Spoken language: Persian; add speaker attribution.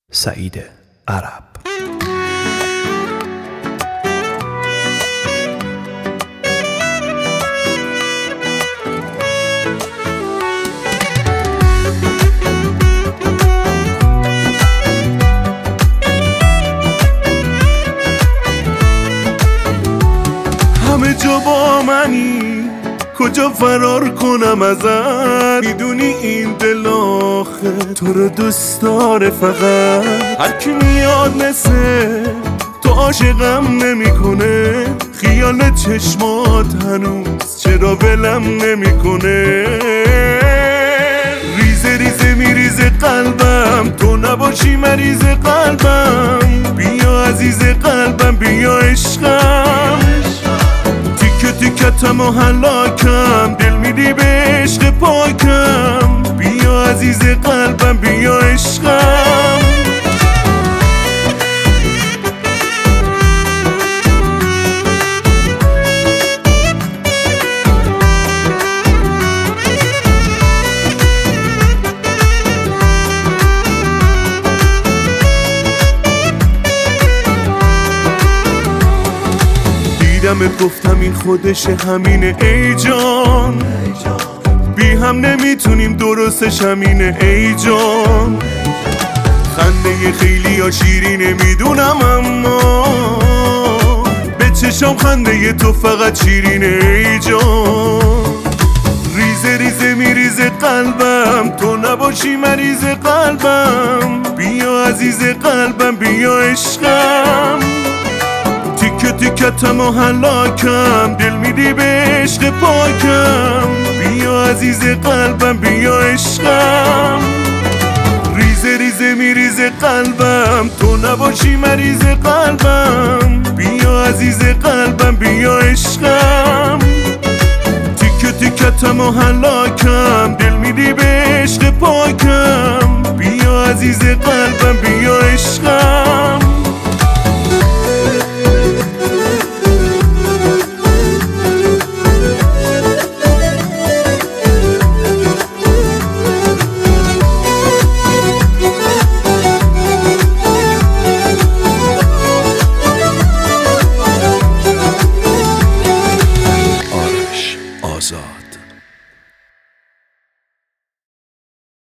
Speaker 1: سعید عرب.
Speaker 2: همه جا با منی، کجا فرار کنم ازت؟ میدونی این دل آخه تو رو دوست داره، فقط هر کی میاد مثل تو عاشقم نمیکنه. خیال چشمات هنوز چرا ولم نمیکنه؟ ریزه ریزه میریزه قلبم، تو نباشی مریض قلبم. بیا عزیز قلبم، بیا عشقم، تیکتم و هلاکم، دل میدی به عشق پاکم. بیا عزیز قلبم، بیا عشقم. دیدمت گفتم این خودشه، همینه ای جان. بی هم نمیتونیم درستش همینه ای جان. خنده خیلی ها شیرینه میدونم، اما به چشام خنده تو فقط شیرینه ای جان. ریزه ریزه میریزه قلبم، تو نباشی مریض قلبم. بیا عزیز قلبم، بیا عشقم، تیکتم و هلاکم، دل میدی به عشق پاکم. بیا عزیز قلبم، بیا عشقم. ریزه ریزه میریزه قلبم، تو نباشی مریض قلبم. بیا عزیز قلبم، بیا عشقم، تیکتم و هلاکم، دل میدی به عشق پاکم. بیا عزیز قلبم، بیا عشقم.